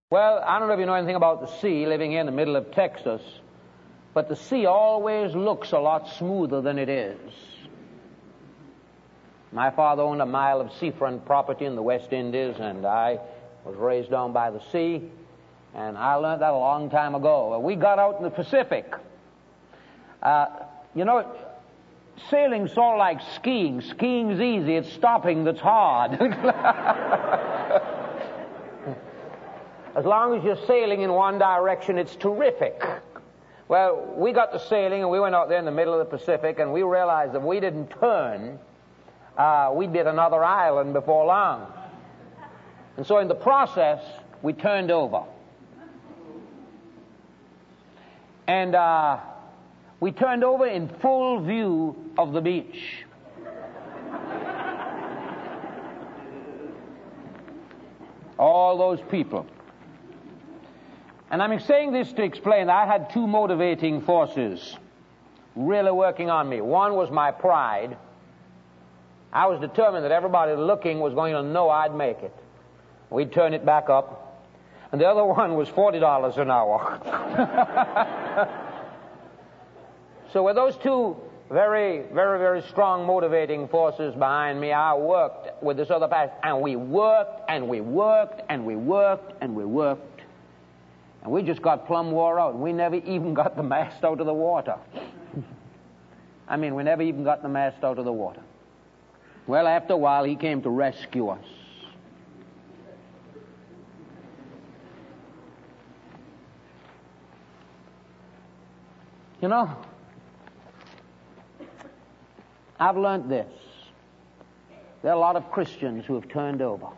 Well, I don't know if you know anything about the sea, living here in the middle of Texas, but the sea always looks a lot smoother than it is. My father owned a mile of seafront property in the West Indies, and I was raised down by the sea, and I learned that a long time ago. We got out in the Pacific. Sailing's sort of like skiing. Skiing's easy, it's stopping that's hard. As long as you're sailing in one direction, it's terrific. Well, we got to sailing, and we went out there in the middle of the Pacific, and we realized if we didn't turn, we'd be at another island before long. And so in the process, we turned over. And we turned over in full view of the beach. All those people. And I'm saying this to explain that I had two motivating forces really working on me. One was my pride. I was determined that everybody looking was going to know I'd make it. We'd turn it back up. And the other one was $40 an hour. So with those two very, very, very strong motivating forces behind me, I worked with this other pastor. And we worked, and we worked, and we worked, and we worked. And we just got plumb wore out. We never even got the mast out of the water. We never even got the mast out of the water. Well, after a while, he came to rescue us. You know, I've learned this. There are a lot of Christians who have turned over.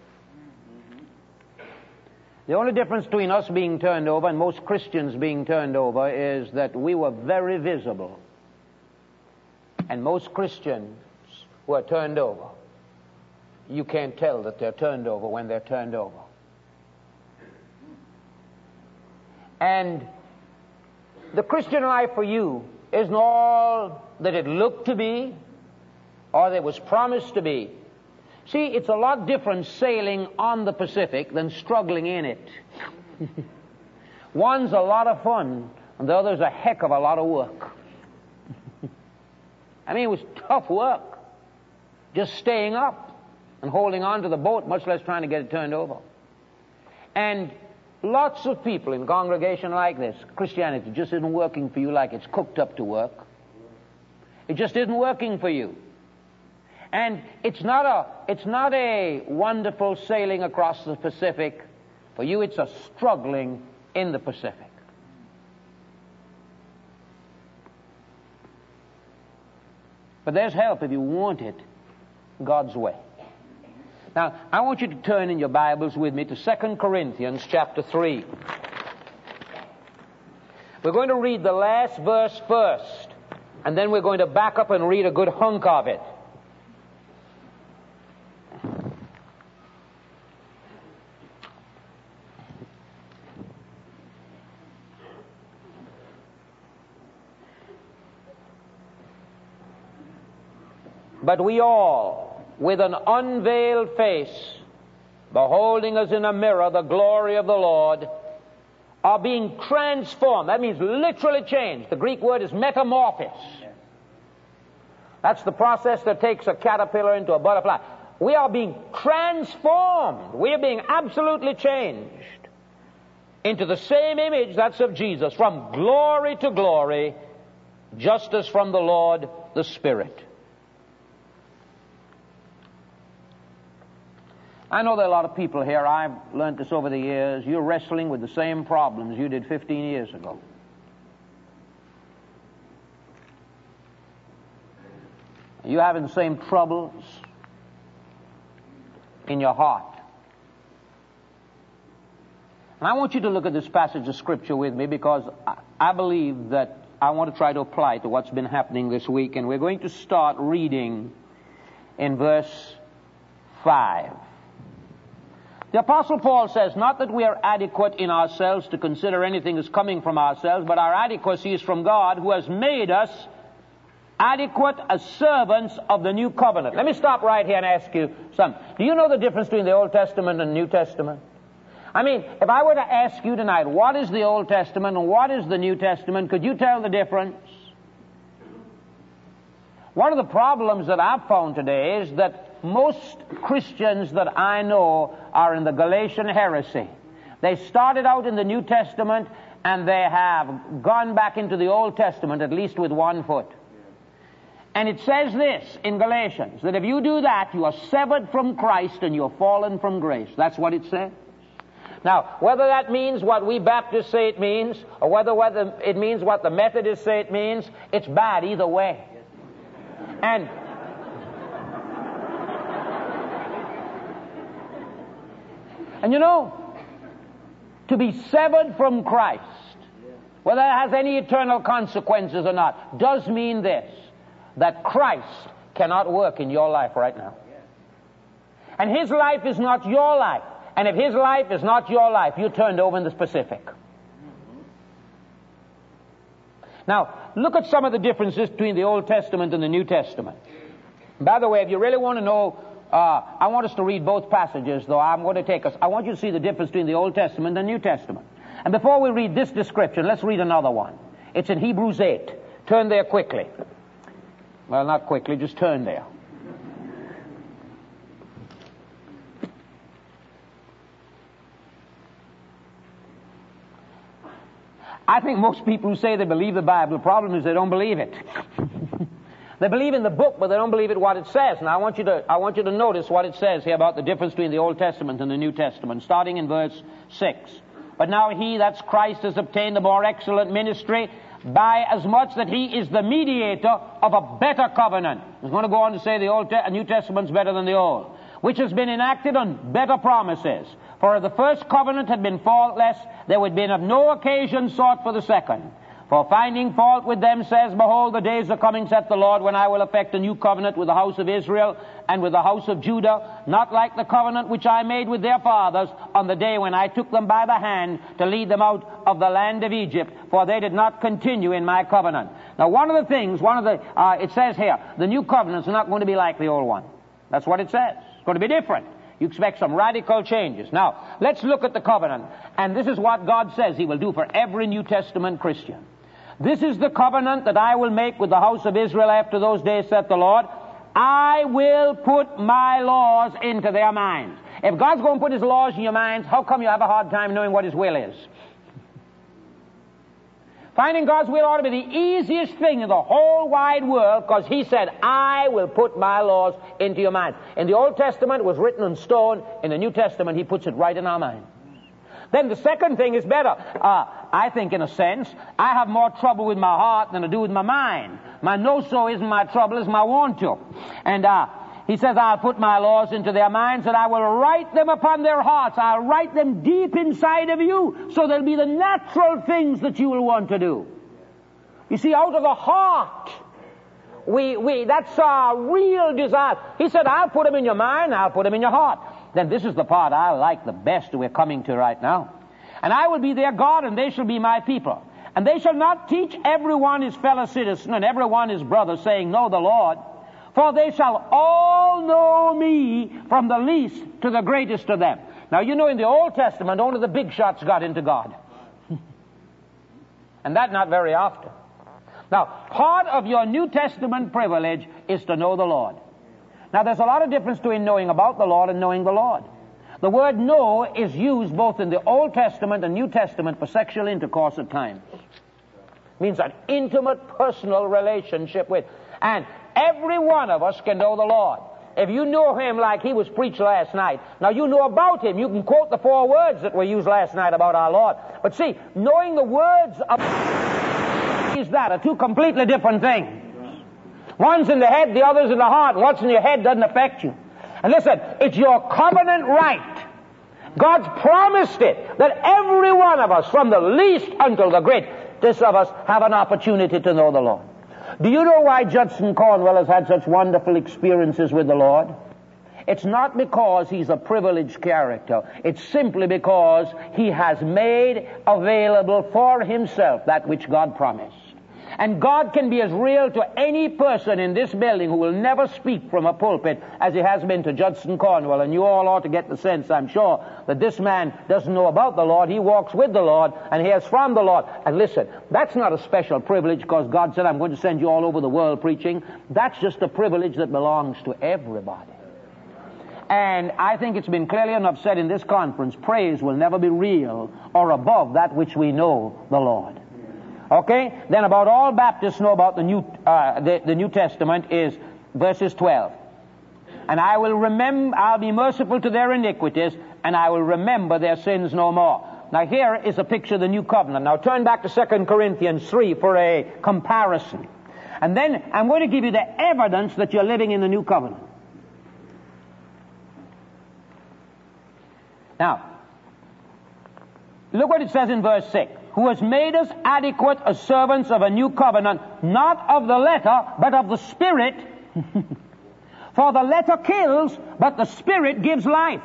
The only difference between us being turned over and most Christians being turned over is that we were very visible. And most Christians who are turned over, you can't tell that they're turned over when they're turned over. And the Christian life for you isn't all that it looked to be or that it was promised to be. See, it's a lot different sailing on the Pacific than struggling in it. One's a lot of fun, and the other's a heck of a lot of work. It was tough work. Just staying up and holding on to the boat, much less trying to get it turned over. And lots of people in a congregation like this, Christianity just isn't working for you like it's cooked up to work. It just isn't working for you. And it's not a wonderful sailing across the Pacific. For you, it's a struggling in the Pacific. But there's help if you want it God's way. Now, I want you to turn in your Bibles with me to 2 Corinthians chapter 3. We're going to read the last verse first, and then we're going to back up and read a good hunk of it. But we all, with an unveiled face, beholding as in a mirror the glory of the Lord, are being transformed. That means literally changed. The Greek word is metamorphosis. That's the process that takes a caterpillar into a butterfly. We are being transformed. We are being absolutely changed into the same image that's of Jesus, from glory to glory, just as from the Lord the Spirit. I know there are a lot of people here, I've learned this over the years, you're wrestling with the same problems you did 15 years ago. You're having the same troubles in your heart. And I want you to look at this passage of Scripture with me, because I believe that I want to try to apply it to what's been happening this week. And we're going to start reading in verse 5. The Apostle Paul says, not that we are adequate in ourselves to consider anything as coming from ourselves, but our adequacy is from God, who has made us adequate as servants of the new covenant. Let me stop right here and ask you something. Do you know the difference between the Old Testament and the New Testament? I mean, if I were to ask you tonight, what is the Old Testament and what is the New Testament, could you tell the difference? One of the problems that I've found today is that most Christians that I know are in the Galatian heresy. They started out in the New Testament and they have gone back into the Old Testament, at least with one foot. And it says this in Galatians, that if you do that, you are severed from Christ and you're fallen from grace. That's what it says. Now, whether that means what we Baptists say it means, or whether it means what the Methodists say it means, it's bad either way. And you know, to be severed from Christ, whether it has any eternal consequences or not, does mean this, that Christ cannot work in your life right now. And His life is not your life. And if His life is not your life, you're turned over in the specific. Now, look at some of the differences between the Old Testament and the New Testament. By the way, if you really want to know, I want us to read both passages, though I'm going to take us. I want you to see the difference between the Old Testament and the New Testament. And before we read this description, let's read another one. It's in Hebrews 8. Turn there quickly. Well, not quickly, just turn there. I think most people who say they believe the Bible, the problem is they don't believe it. They believe in the book, but they don't believe it what it says. Now, I want you to notice what it says here about the difference between the Old Testament and the New Testament, starting in verse 6. But now He, that's Christ, has obtained a more excellent ministry, by as much that He is the mediator of a better covenant. He's going to go on to say the New Testament's better than the Old, which has been enacted on better promises. For if the first covenant had been faultless, there would have been of no occasion sought for the second. For finding fault with them says, Behold, the days are coming, saith the Lord, when I will effect a new covenant with the house of Israel and with the house of Judah, not like the covenant which I made with their fathers on the day when I took them by the hand to lead them out of the land of Egypt, for they did not continue in my covenant. Now, it says here, the new covenant's not going to be like the old one. That's what it says. It's going to be different. You expect some radical changes. Now, let's look at the covenant. And this is what God says He will do for every New Testament Christian. This is the covenant that I will make with the house of Israel after those days, saith the Lord. I will put my laws into their minds. If God's going to put His laws in your minds, how come you have a hard time knowing what His will is? Finding God's will ought to be the easiest thing in the whole wide world, because He said, I will put my laws into your minds. In the Old Testament, it was written in stone. In the New Testament, He puts it right in our minds. Then the second thing is better. I think, in a sense, I have more trouble with my heart than I do with my mind. My no-so isn't my trouble, it's my want to. And He says, I'll put my laws into their minds, and I will write them upon their hearts. I'll write them deep inside of you, so they'll be the natural things that you will want to do. You see, out of the heart, that's our real desire. He said, I'll put them in your mind, I'll put them in your heart. Then this is the part I like the best we're coming to right now. And I will be their God, and they shall be my people. And they shall not teach everyone his fellow citizen and everyone his brother, saying, Know the Lord. For they shall all know me, from the least to the greatest of them. Now, you know, in the Old Testament, only the big shots got into God. And that not very often. Now, part of your New Testament privilege is to know the Lord. Now, there's a lot of difference between knowing about the Lord and knowing the Lord. The word know is used both in the Old Testament and New Testament for sexual intercourse at times. It means an intimate, personal relationship with. And every one of us can know the Lord. If you know Him like He was preached last night, now you know about Him. You can quote the 4 words that were used last night about our Lord. But see, knowing the words of is that are two completely different things. One's in the head, the other's in the heart. What's in your head doesn't affect you. And listen, it's your covenant right. God's promised it, that every one of us, from the least until the greatest of us, have an opportunity to know the Lord. Do you know why Judson Cornwell has had such wonderful experiences with the Lord? It's not because he's a privileged character. It's simply because he has made available for himself that which God promised. And God can be as real to any person in this building who will never speak from a pulpit as he has been to Judson Cornwell. And you all ought to get the sense, I'm sure, that this man doesn't know about the Lord. He walks with the Lord and hears from the Lord. And listen, that's not a special privilege because God said, I'm going to send you all over the world preaching. That's just a privilege that belongs to everybody. And I think it's been clearly enough said in this conference, praise will never be real or above that which we know the Lord. Okay? Then about all Baptists know about the New Testament is verses 12. And I'll be merciful to their iniquities, and I will remember their sins no more. Now here is a picture of the new covenant. Now turn back to 2 Corinthians 3 for a comparison. And then I'm going to give you the evidence that you're living in the new covenant. Now, look what it says in verse 6. Who has made us adequate as servants of a new covenant, not of the letter, but of the Spirit. For the letter kills, but the Spirit gives life.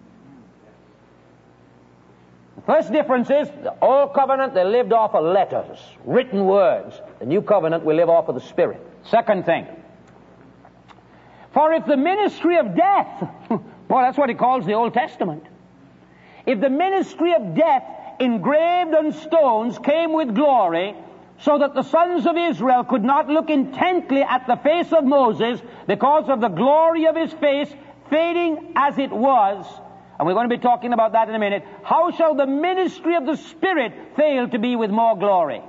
The first difference is, the old covenant, they lived off of letters, written words. The new covenant, we live off of the Spirit. Second thing. For if the ministry of death, well, that's what he calls the Old Testament. If the ministry of death engraved on stones came with glory, so that the sons of Israel could not look intently at the face of Moses because of the glory of his face fading as it was, and we're going to be talking about that in a minute, how shall the ministry of the Spirit fail to be with more glory?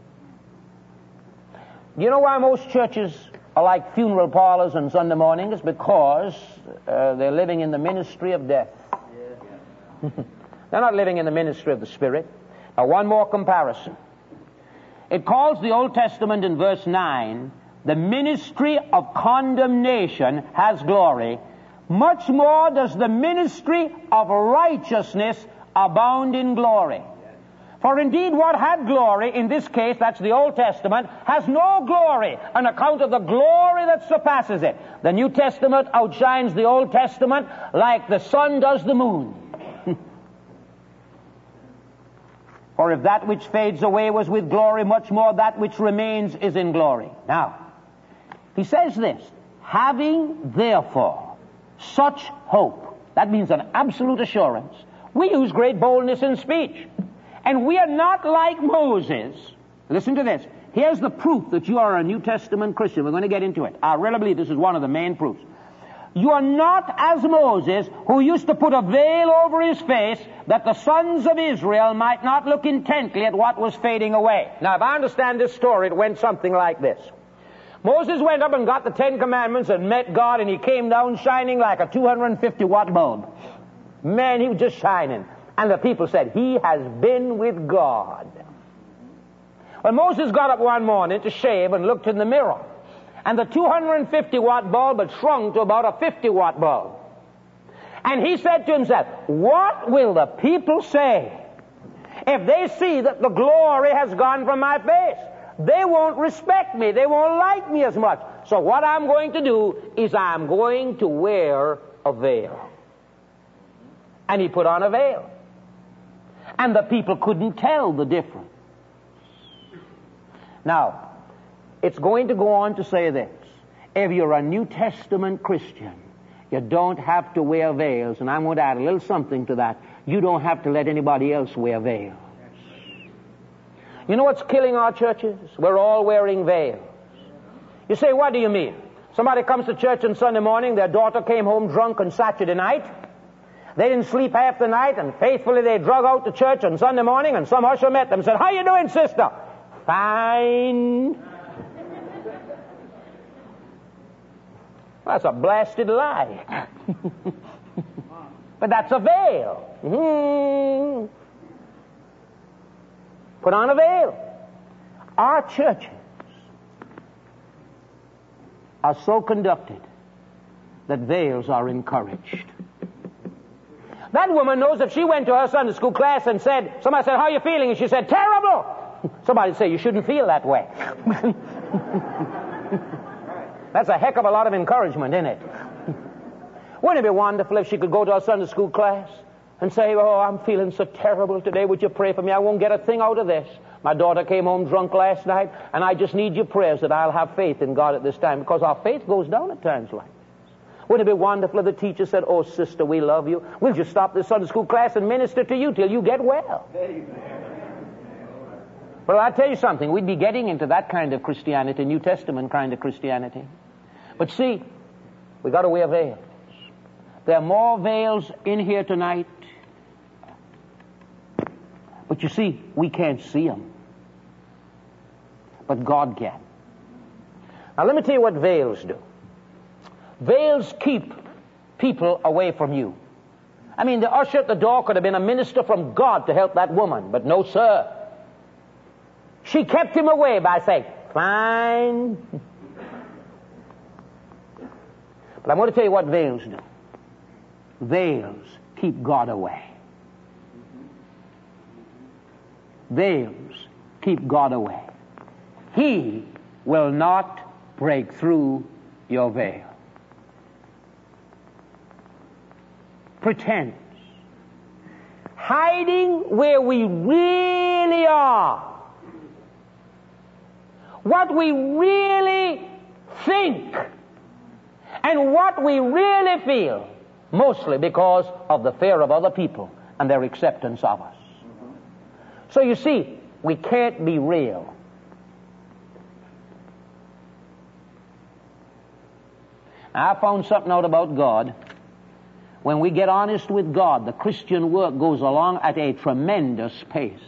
You know why most churches are like funeral parlors on Sunday mornings? Because they're living in the ministry of death. They're not living in the ministry of the Spirit. Now, one more comparison. It calls the Old Testament in verse 9, the ministry of condemnation has glory. Much more does the ministry of righteousness abound in glory. For indeed what had glory, in this case, that's the Old Testament, has no glory on account of the glory that surpasses it. The New Testament outshines the Old Testament like the sun does the moon. For if that which fades away was with glory, much more that which remains is in glory. Now, he says this, having therefore such hope, that means an absolute assurance. We use great boldness in speech. And we are not like Moses. Listen to this. Here's the proof that you are a New Testament Christian. We're going to get into it. I really believe this is one of the main proofs. You are not as Moses, who used to put a veil over his face that the sons of Israel might not look intently at what was fading away. Now, if I understand this story, it went something like this. Moses went up and got the 10 Commandments and met God, and he came down shining like a 250-watt bulb. Man, he was just shining. And the people said, he has been with God. Well, Moses got up one morning to shave and looked in the mirror. And the 250-watt bulb had shrunk to about a 50-watt bulb. And he said to himself, what will the people say if they see that the glory has gone from my face? They won't respect me. They won't like me as much. So what I'm going to do is I'm going to wear a veil. And he put on a veil. And the people couldn't tell the difference. Now, it's going to go on to say this. If you're a New Testament Christian, you don't have to wear veils. And I'm going to add a little something to that. You don't have to let anybody else wear veils. You know what's killing our churches? We're all wearing veils. You say, what do you mean? Somebody comes to church on Sunday morning, their daughter came home drunk on Saturday night. They didn't sleep half the night, and faithfully they drug out to church on Sunday morning, and some usher met them and said, how you doing, sister? Fine. That's a blasted lie. But that's a veil. Put on a veil. Our churches are so conducted that veils are encouraged. That woman knows if she went to her Sunday school class and somebody said, how are you feeling? And she said, terrible. Somebody would say, you shouldn't feel that way. That's a heck of a lot of encouragement, isn't it? Wouldn't it be wonderful if she could go to her Sunday school class and say, oh, I'm feeling so terrible today. Would you pray for me? I won't get a thing out of this. My daughter came home drunk last night, and I just need your prayers that I'll have faith in God at this time, because our faith goes down at times like this. Wouldn't it be wonderful if the teacher said, oh, sister, we love you. We'll just stop this Sunday school class and minister to you till you get well. But I'll tell you something. We'd be getting into that kind of Christianity, New Testament kind of Christianity. But see, we got to wear veils. There are more veils in here tonight. But you see, we can't see them. But God can. Now let me tell you what veils do. Veils keep people away from you. I mean, the usher at the door could have been a minister from God to help that woman, but no, sir. She kept him away by saying, fine. But I'm going to tell you what veils do. Veils keep God away. Veils keep God away. He will not break through your veil. Pretense. Hiding where we really are. What we really think. And what we really feel. Mostly because of the fear of other people and their acceptance of us. So you see, we can't be real. I found something out about God. When we get honest with God, the Christian work goes along at a tremendous pace.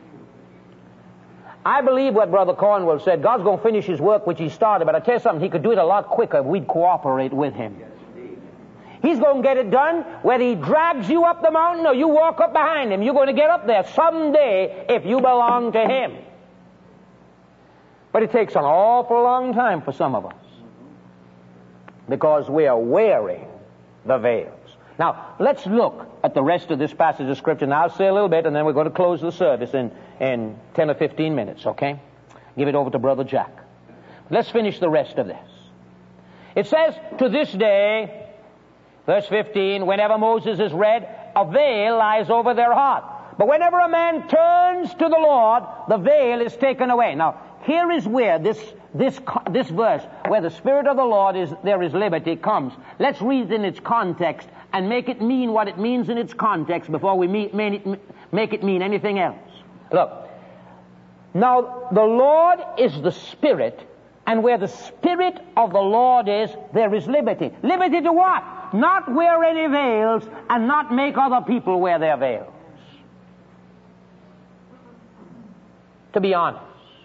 I believe what Brother Cornwell said. God's going to finish His work which He started, but I tell you something, He could do it a lot quicker if we'd cooperate with Him. He's going to get it done whether He drags you up the mountain or you walk up behind Him. You're going to get up there someday if you belong to Him. But it takes an awful long time for some of us because we are wearing the veils. Now, let's look at the rest of this passage of Scripture. Now, I'll say a little bit, and then we're going to close the service in 10 or 15 minutes, okay? Give it over to Brother Jack. Let's finish the rest of this. It says, to this day, verse 15, whenever Moses is read, a veil lies over their heart. But whenever a man turns to the Lord, the veil is taken away. Now, here is where this verse, where the Spirit of the Lord is, there is liberty, comes. Let's read it in its context and make it mean what it means in its context before we make it mean anything else. Look, now the Lord is the Spirit, and where the Spirit of the Lord is, there is liberty. Liberty to what? Not wear any veils and not make other people wear their veils. To be honest.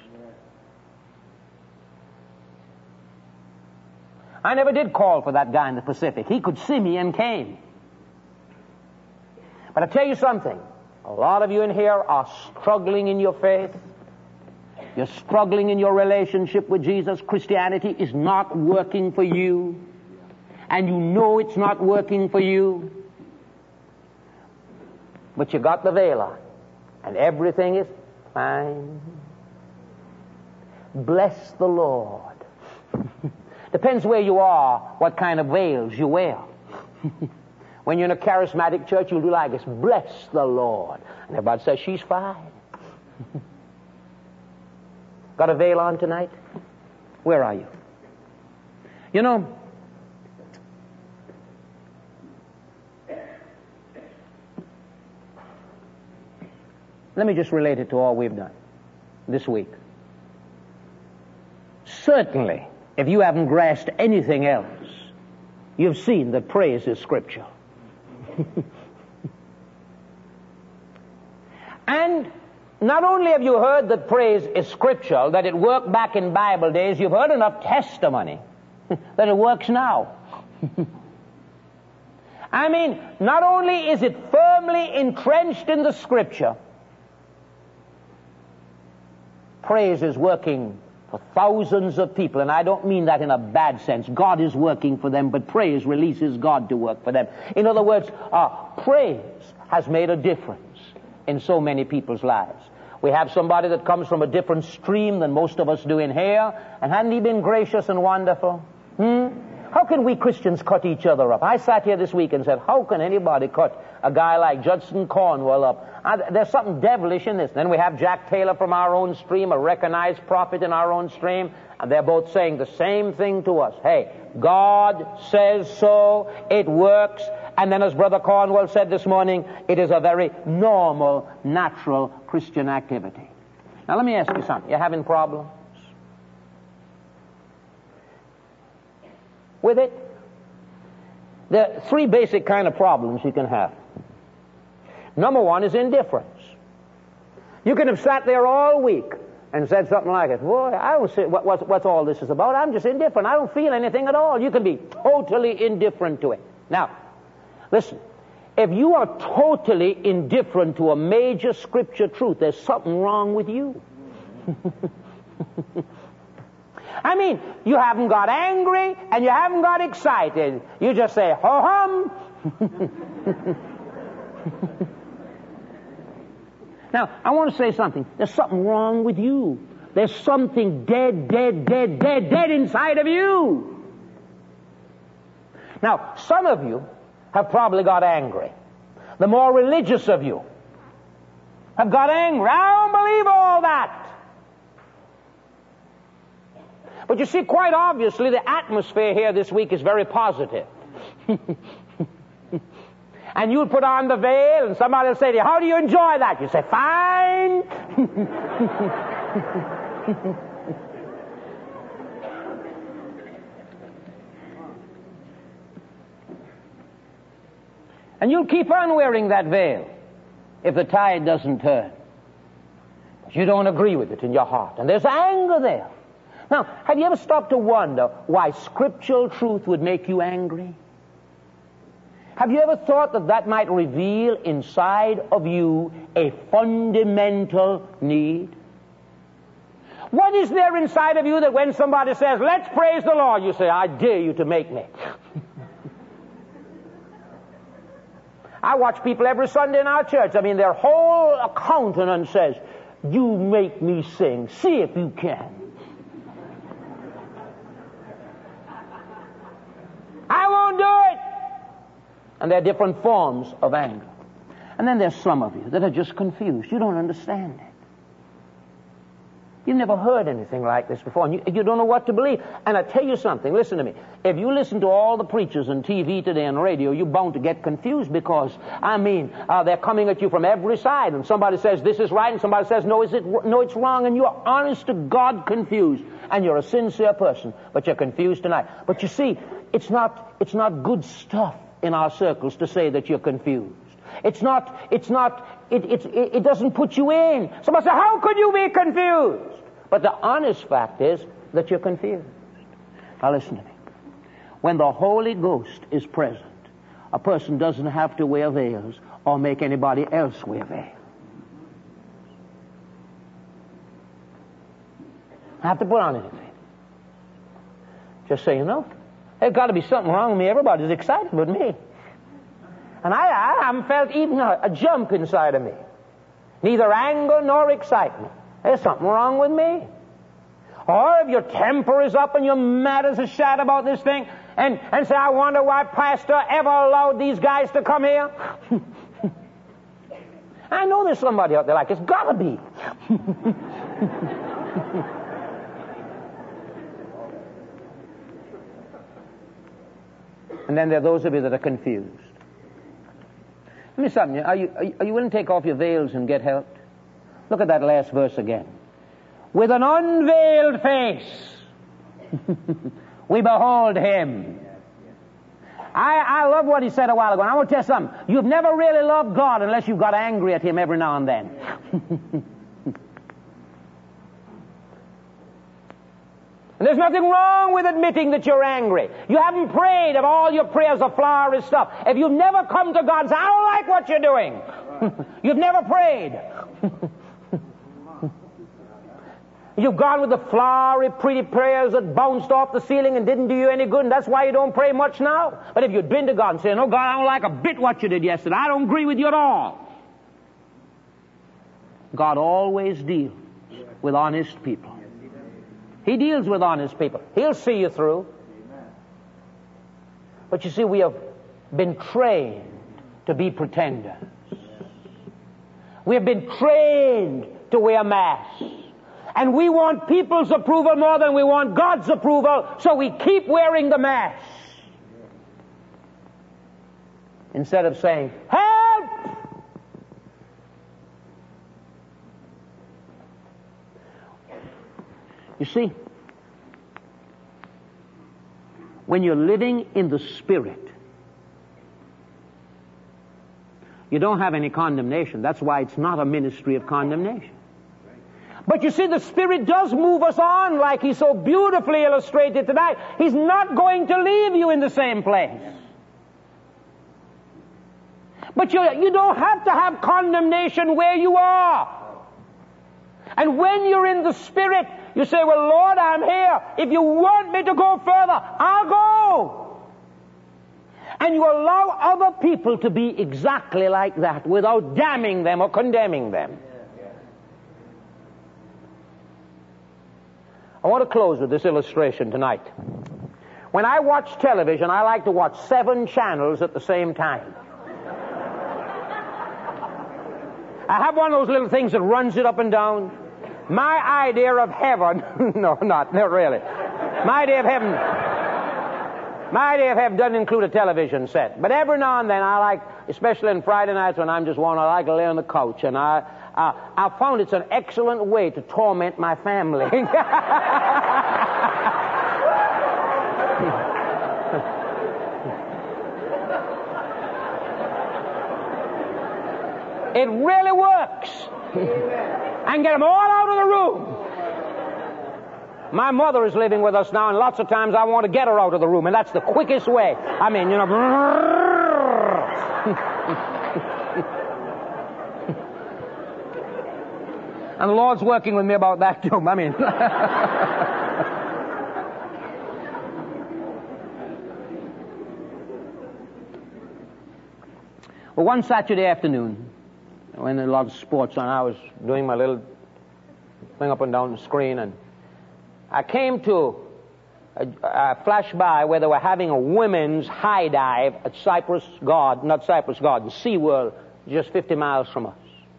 I never did call for that guy in the Pacific. He could see me and came. But I tell you something. A lot of you in here are struggling in your faith. You're struggling in your relationship with Jesus. Christianity is not working for you. And you know it's not working for you. But you got the veil on. And everything is fine. Bless the Lord. Depends where you are, what kind of veils you wear. When you're in a charismatic church, you'll do like this. Bless the Lord. And everybody says, she's fine. Got a veil on tonight? Where are you? You know, let me just relate it to all we've done this week. Certainly, if you haven't grasped anything else, you've seen that praise is Scripture. And not only have you heard that praise is scriptural, that it worked back in Bible days, you've heard enough testimony that it works now. I mean, not only is it firmly entrenched in the Scripture, praise is working for thousands of people, and I don't mean that in a bad sense. God is working for them, but praise releases God to work for them. In other words, praise has made a difference in so many people's lives. We have somebody that comes from a different stream than most of us do in here, and hadn't he been gracious and wonderful? Hadn't How can we Christians cut each other up? I sat here this week and said, how can anybody cut a guy like Judson Cornwell up? There's something devilish in this. Then we have Jack Taylor from our own stream, a recognized prophet in our own stream, and they're both saying the same thing to us. Hey, God says so, it works, and then as Brother Cornwell said this morning, it is a very normal, natural Christian activity. Now let me ask you something. You having problems with it? There are three basic kind of problems you can have. Number one is indifference. You can have sat there all week and said something like it. Boy, I don't see what's all this is about. I'm just indifferent. I don't feel anything at all. You can be totally indifferent to it. Now, listen. If you are totally indifferent to a major scripture truth, there's something wrong with you. I mean, you haven't got angry and you haven't got excited. You just say, ho-hum. Now, I want to say something. There's something wrong with you. There's something dead inside of you. Now, some of you have probably got angry. The more religious of you have got angry. I don't believe all that. But you see, quite obviously, the atmosphere here this week is very positive. And you'll put on the veil, and somebody will say to you, how do you enjoy that? You say, fine. And you'll keep on wearing that veil if the tide doesn't turn. But you don't agree with it in your heart, and there's anger there. Now, have you ever stopped to wonder why scriptural truth would make you angry? Have you ever thought that that might reveal inside of you a fundamental need? What is there inside of you that when somebody says, let's praise the Lord, you say, I dare you to make me? I watch people every Sunday in our church. I mean, their whole countenance says, you make me sing. See if you can. I won't do it. And there are different forms of anger. And then there's some of you that are just confused. You don't understand it. You've never heard anything like this before, and you don't know what to believe. And I tell you something, listen to me. If you listen to all the preachers on TV today and radio, you're bound to get confused because, they're coming at you from every side. And somebody says this is right, and somebody says no, it's wrong, and you're honest to God confused. And you're a sincere person, but you're confused tonight. But you see, it's not good stuff in our circles to say that you're confused. It doesn't put you in. Somebody say, how could you be confused? But the honest fact is that you're confused. Now listen to me. When the Holy Ghost is present, a person doesn't have to wear veils or make anybody else wear veils. I have to put on anything. Just so you know, there's got to be something wrong with me. Everybody's excited with me. And I haven't felt even a jump inside of me. Neither anger nor excitement. There's something wrong with me. Or if your temper is up and you're mad as a shat about this thing, and say, I wonder why Pastor ever allowed these guys to come here. I know there's somebody out there like, it's got to be. And then there are those of you that are confused. Let me something. Are you willing to take off your veils and get helped? Look at that last verse again. With an unveiled face, we behold him. I love what he said a while ago. And I want to tell you something. You've never really loved God unless you've got angry at him every now and then. And there's nothing wrong with admitting that you're angry. You haven't prayed if all your prayers are flowery stuff. If you've never come to God and said, I don't like what you're doing. You've never prayed. You've gone with the flowery, pretty prayers that bounced off the ceiling and didn't do you any good, and that's why you don't pray much now. But if you'd been to God and said, no, God, I don't like a bit what you did yesterday. I don't agree with you at all. God always deals with honest people. He deals with honest people. He'll see you through. But you see, we have been trained to be pretenders. We have been trained to wear masks. And we want people's approval more than we want God's approval, so we keep wearing the mask. Instead of saying, help! You see, when you're living in the Spirit, you don't have any condemnation. That's why it's not a ministry of condemnation. But you see, the Spirit does move us on, like He so beautifully illustrated tonight. He's not going to leave you in the same place. But you don't have to have condemnation where you are. And when you're in the Spirit, you say, well, Lord, I'm here. If you want me to go further, I'll go. And you allow other people to be exactly like that without damning them or condemning them. I want to close with this illustration tonight. When I watch television, I like to watch 7 channels at the same time. I have one of those little things that runs it up and down. My idea of heaven, no, not really. My idea of heaven doesn't include a television set. But every now and then I like, especially on Friday nights when I'm just wanting, I like to lay on the couch, and I found it's an excellent way to torment my family. It really works. And get them all out of the room. My mother is living with us now, and lots of times I want to get her out of the room, and that's the quickest way. I mean, you know. And the Lord's working with me about that too. I mean. Well, one Saturday afternoon, when there were a lot of sports on, I was doing my little thing up and down the screen, and I came to a flash by where they were having a women's high dive at SeaWorld, just 50 miles from us.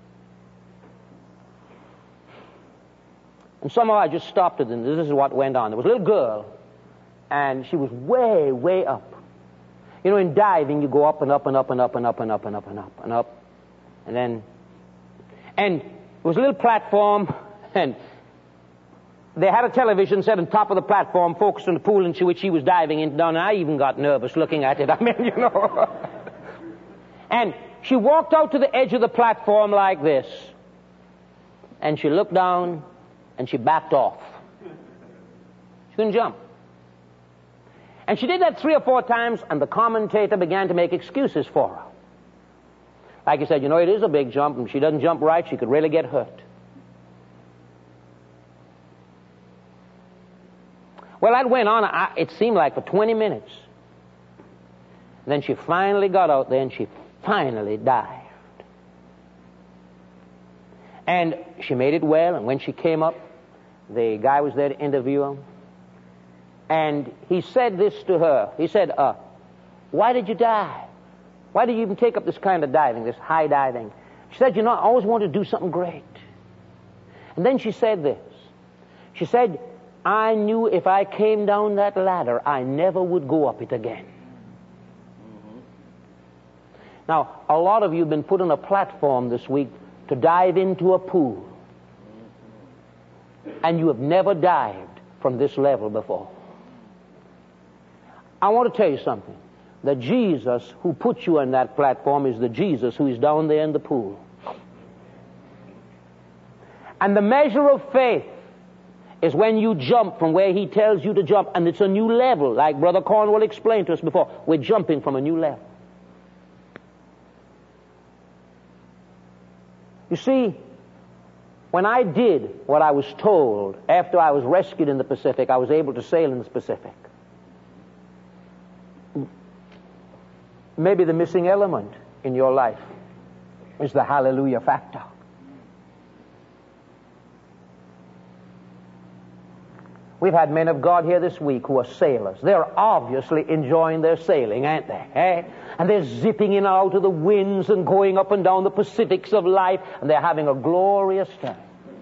And somehow I just stopped it, and this is what went on. There was a little girl, and she was way, way up. You know, in diving, you go up and up and up and up and up and up and up and up and up. And then, and it was a little platform, and they had a television set on top of the platform focused on the pool into which she was diving into down, and I even got nervous looking at it. I mean, you know. And she walked out to the edge of the platform like this, and she looked down, and she backed off. She couldn't jump. And she did that 3 or 4 times, and the commentator began to make excuses for her. Like he said, you know, it is a big jump, and if she doesn't jump right, she could really get hurt. Well, that went on, it seemed like for 20 minutes. And then she finally got out there, and she finally dived. And she made it well, and when she came up, the guy was there to interview her. And he said this to her. He said, why did you dive? Why did you even take up this kind of diving, this high diving? She said, you know, I always wanted to do something great. And then she said this. She said, I knew if I came down that ladder, I never would go up it again. Mm-hmm. Now, a lot of you have been put on a platform this week to dive into a pool. And you have never dived from this level before. I want to tell you something. The Jesus who put you on that platform is the Jesus who is down there in the pool. And the measure of faith is when you jump from where He tells you to jump, and it's a new level. Like Brother Cornwell explained to us before, we're jumping from a new level. You see, when I did what I was told after I was rescued in the Pacific, I was able to sail in the Pacific. Maybe the missing element in your life is the hallelujah factor. We've had men of God here this week who are sailors. They're obviously enjoying their sailing, aren't they? Eh? And they're zipping in and out of the winds and going up and down the Pacifics of life, and they're having a glorious time.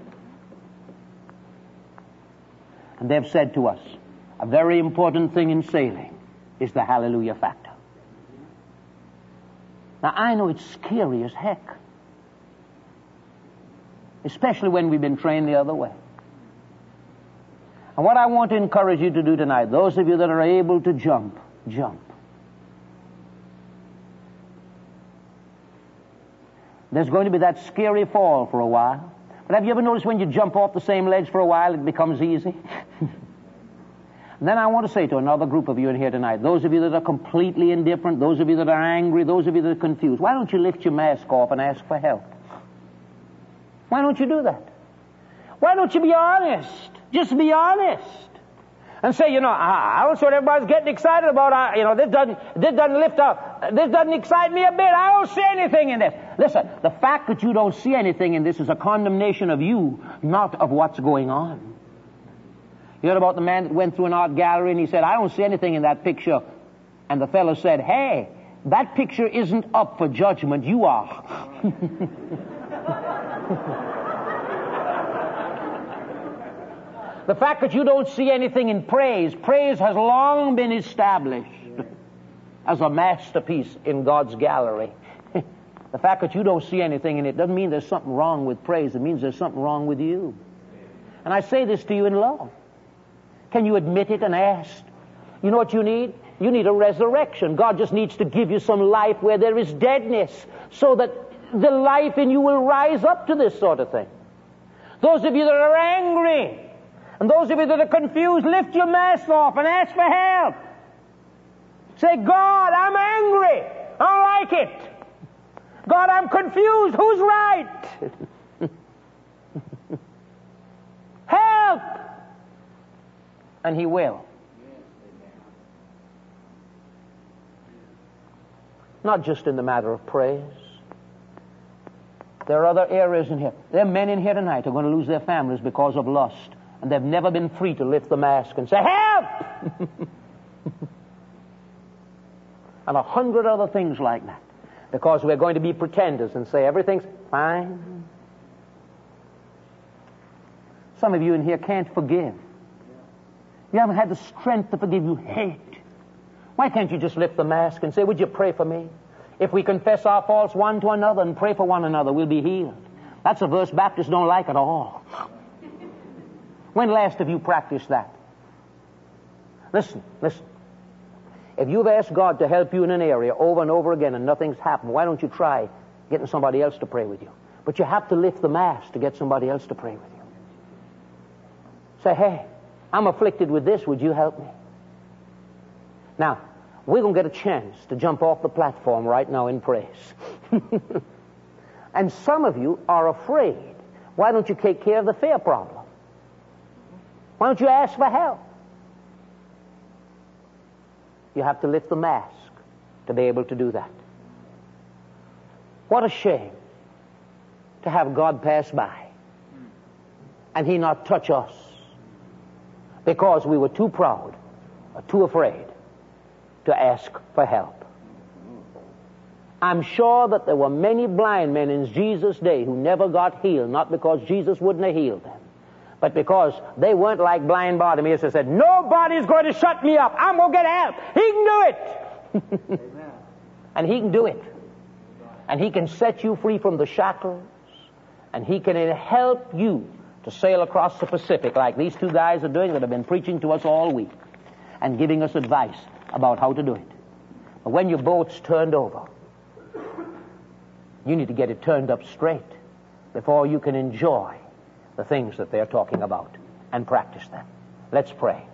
And they've said to us, a very important thing in sailing is the hallelujah factor. Now, I know it's scary as heck, especially when we've been trained the other way. And what I want to encourage you to do tonight, those of you that are able to jump, jump. There's going to be that scary fall for a while. But have you ever noticed when you jump off the same ledge for a while, it becomes easy? And then I want to say to another group of you in here tonight, those of you that are completely indifferent, those of you that are angry, those of you that are confused, why don't you lift your mask off and ask for help? Why don't you do that? Why don't you be honest? Just be honest. And say, I don't see what everybody's getting excited about. This doesn't excite me a bit. I don't see anything in this. Listen, the fact that you don't see anything in this is a condemnation of you, not of what's going on. You heard about the man that went through an art gallery and he said, I don't see anything in that picture. And the fellow said, hey, that picture isn't up for judgment. You are. The fact that you don't see anything in praise has long been established as a masterpiece in God's gallery. The fact that you don't see anything in it doesn't mean there's something wrong with praise. It means there's something wrong with you. And I say this to you in love. Can you admit it and ask? You know what you need? You need a resurrection. God just needs to give you some life where there is deadness so that the life in you will rise up to this sort of thing. Those of you that are angry and those of you that are confused, lift your mask off and ask for help. Say, God, I'm angry. I don't like it. God, I'm confused. Who's right? Help! And He will. Not just in the matter of praise. There are other areas in here. There are men in here tonight who are going to lose their families because of lust. And they've never been free to lift the mask and say, help! And 100 other things like that. Because we're going to be pretenders and say everything's fine. Some of you in here can't forgive. You haven't had the strength to forgive. You hate. Why can't you just lift the mask and say, would you pray for me? If we confess our faults one to another and pray for one another, we'll be healed. That's a verse Baptists don't like at all. When last have you practiced that? Listen. If you've asked God to help you in an area over and over again and nothing's happened, why don't you try getting somebody else to pray with you? But you have to lift the mask to get somebody else to pray with you. Say, hey, I'm afflicted with this. Would you help me? Now, we're going to get a chance to jump off the platform right now in praise. And some of you are afraid. Why don't you take care of the fear problem? Why don't you ask for help? You have to lift the mask to be able to do that. What a shame to have God pass by and He not touch us because we were too proud or too afraid to ask for help. I'm sure that there were many blind men in Jesus' day who never got healed, not because Jesus wouldn't have healed them, but because they weren't like blind Bartimaeus who said, nobody's going to shut me up. I'm going to get help. He can do it. And He can do it. And He can set you free from the shackles. And He can help you to sail across the Pacific like these two guys are doing that have been preaching to us all week and giving us advice about how to do it. But when your boat's turned over, you need to get it turned up straight before you can enjoy the things that they're talking about and practice them. Let's pray.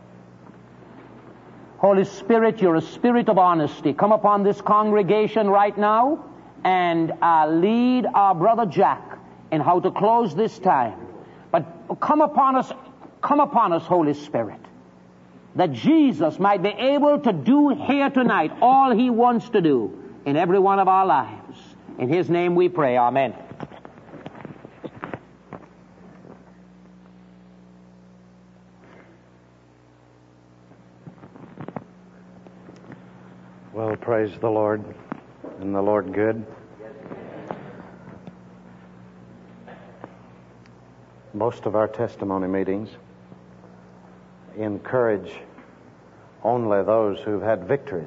Holy Spirit, you're a spirit of honesty. Come upon this congregation right now and lead our brother Jack in how to close this time. But come upon us, Holy Spirit, that Jesus might be able to do here tonight all He wants to do in every one of our lives. In His name we pray. Amen. Well, praise the Lord, and the Lord good. Most of our testimony meetings encourage only those who've had victories.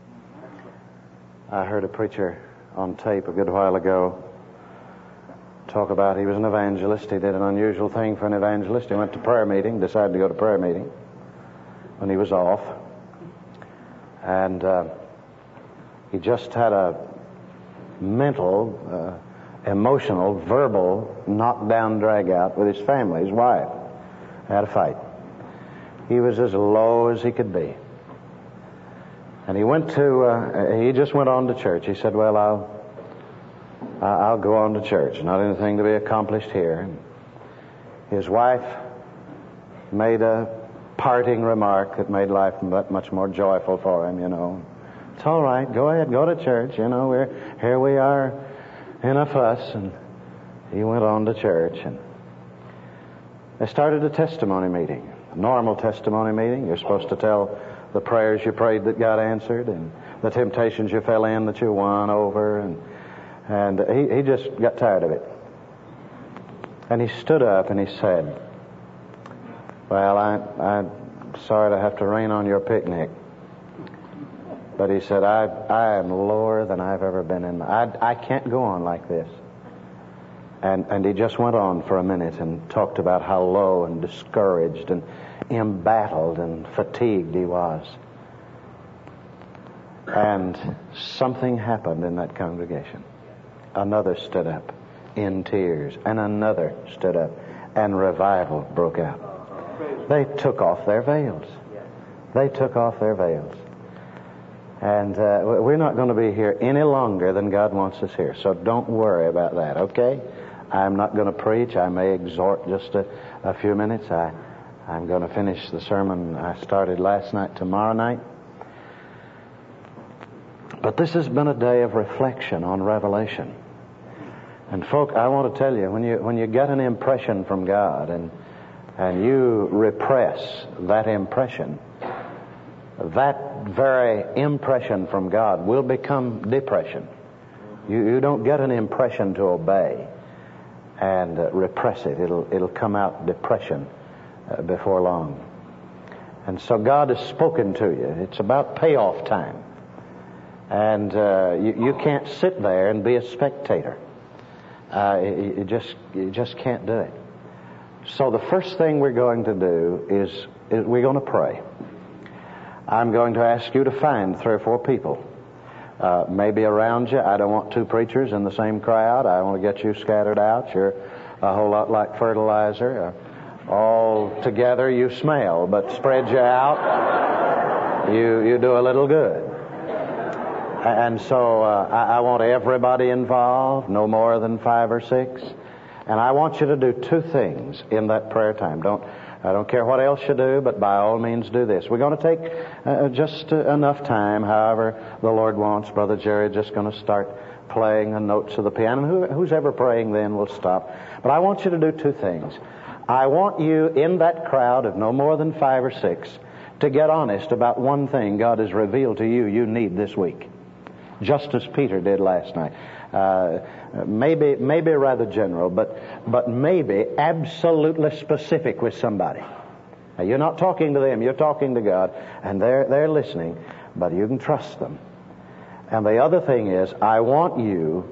I heard a preacher on tape a good while ago talk about he was an evangelist. He did an unusual thing for an evangelist. He went to prayer meeting, decided to go to prayer meeting when he was off. And he just had a mental, emotional, verbal knockdown drag out with his family, his wife. Had a fight. He was as low as he could be. And he just went on to church. He said, well, I'll go on to church. Not anything to be accomplished here. His wife made a parting remark that made life much more joyful for him, you know. It's all right. Go ahead. Go to church. You know, here we are in a fuss. And he went on to church. And they started a testimony meeting, a normal testimony meeting. You're supposed to tell the prayers you prayed that got answered and the temptations you fell in that you won over. And he just got tired of it. And he stood up and he said, well, I'm sorry to have to rain on your picnic. But he said, I am lower than I've ever been in. I can't go on like this. And he just went on for a minute and talked about how low and discouraged and embattled and fatigued he was. And something happened in that congregation. Another stood up in tears, and another stood up, and revival broke out. They took off their veils. They took off their veils. And we're not going to be here any longer than God wants us here. So don't worry about that, okay? I'm not going to preach. I may exhort just a few minutes. I'm going to finish the sermon I started last night tomorrow night. But this has been a day of reflection on revelation. And folk, I want to tell you, when you get an impression from God and you repress that impression, that very impression from God will become depression. You don't get an impression to obey and repress it. It'll come out depression before long. And so God has spoken to you. It's about payoff time. And you can't sit there and be a spectator. You just can't do it. So the first thing we're going to do is we're going to pray. I'm going to ask you to find 3 or 4 people, maybe around you. I don't want 2 preachers in the same crowd. I want to get you scattered out. You're a whole lot like fertilizer. All together you smell, but spread you out, you do a little good. And so I want everybody involved, no more than 5 or 6. And I want you to do 2 things in that prayer time. I don't care what else you do, but by all means do this. We're going to take just enough time, however the Lord wants. Brother Jerry just going to start playing the notes of the piano. And who's ever praying then will stop. But I want you to do 2 things. I want you in that crowd of no more than 5 or 6 to get honest about one thing God has revealed to you need this week. Just as Peter did last night. Maybe rather general, but maybe absolutely specific with somebody. Now, you're not talking to them, you're talking to God, and they're listening, but you can trust them. And the other thing is, I want you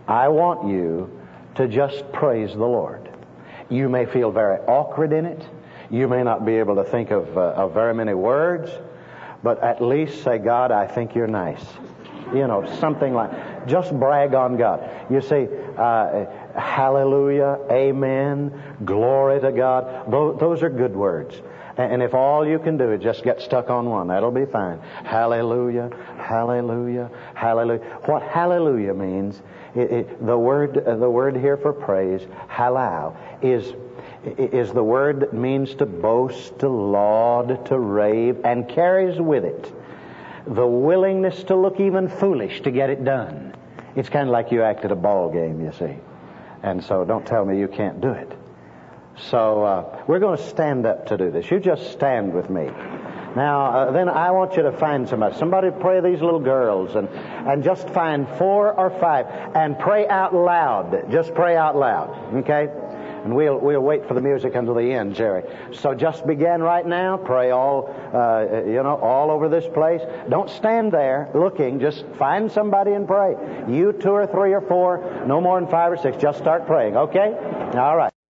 to just praise the Lord. You may feel very awkward in it. You may not be able to think of very many words, but at least say, God, I think you're nice. You know, something like, just brag on God. You see, hallelujah, amen, glory to God. Those are good words. And if all you can do is just get stuck on one, that'll be fine. Hallelujah, hallelujah, hallelujah. What hallelujah means, the word here for praise, halal, is the word that means to boast, to laud, to rave, and carries with it the willingness to look even foolish to get it done. It's kind of like you act at a ball game, you see. And so don't tell me you can't do it. So we're going to stand up to do this. You just stand with me. Now, then I want you to find somebody. Somebody pray these little girls, and just find 4 or 5, and pray out loud. Just pray out loud, okay? And we'll wait for the music until the end, Jerry. So just begin right now. Pray all over this place. Don't stand there looking. Just find somebody and pray. You 2 or 3 or 4, no more than 5 or 6. Just start praying, okay? All right.